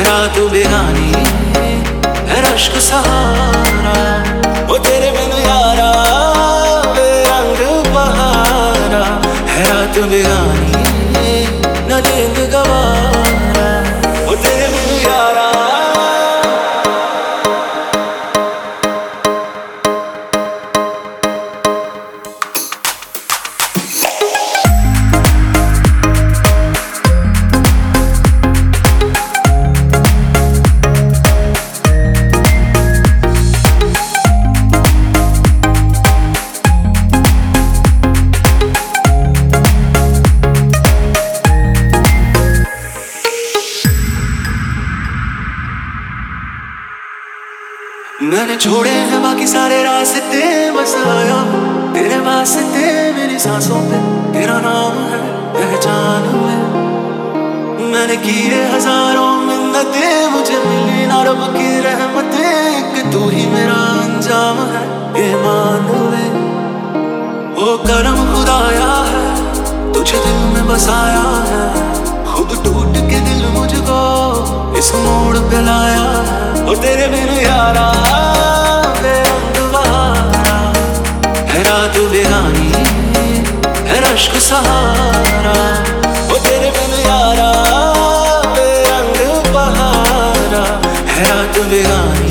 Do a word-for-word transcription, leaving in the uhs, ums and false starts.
रात बेगानी है रश्क सहारा, वो तेरे बिन यारा बेरंग बहारा। है रात बेगानी न नींद गवारा, वो तेरे बिन यारा। मैंने छोड़े हैं बाकी सारे रास्ते, बस आया तेरे वास्ते। मेरी सांसों पे तेरा नाम है पहचान में। मैंने किए हजारों मिन्नतें, मुझे मिली ना रब की रहमतें। कि तू ही मेरा अंजाम है ये मान ले। वो करम खुदाया है तुझे दिल में बसाया है, खुद टूट के दिल मुझको इस मोड़ पे लाया है। और तेरे बिन यारा बेरंग बहारा, है रात बेगानी है रश्क सहारा। वो तेरे बिन यारा बेरंग बहारा, है रात बेगानी।